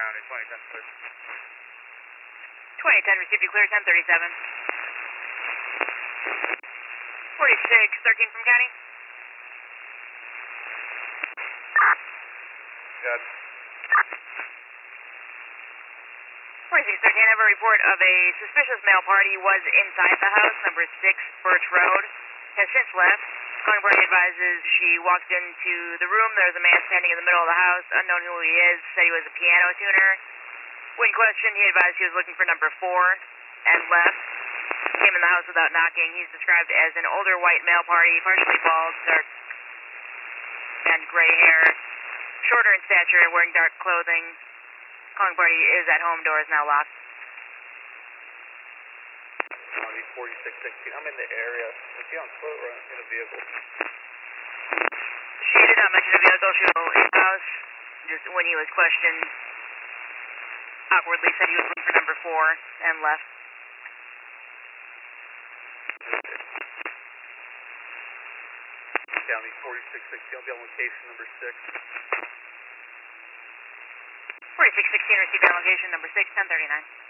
County, 2010 clear. 2010 received you clear, 1037. 4613 from County. Got 4613, I have a report of a suspicious male party was inside the house, number 6 Birch Road. Has since left. Calling party advises she walked into the room. There's a man standing in the middle of the house, unknown who he is, said he was a piano tuner. When questioned, he advised he was looking for number 4 and left. Came in the house without knocking. He's described as an older white male party, partially bald, dark and gray hair, shorter in stature and wearing dark clothing. Calling party is at home, door is now locked. County 4616, I'm in the area. Is he on foot or in a vehicle? She did not mention a vehicle. She was in the house. Just when he was questioned, awkwardly said he was looking for number 4 and left. County 4616, I'll be on location number 6. 4616 received on location number 6, 1039.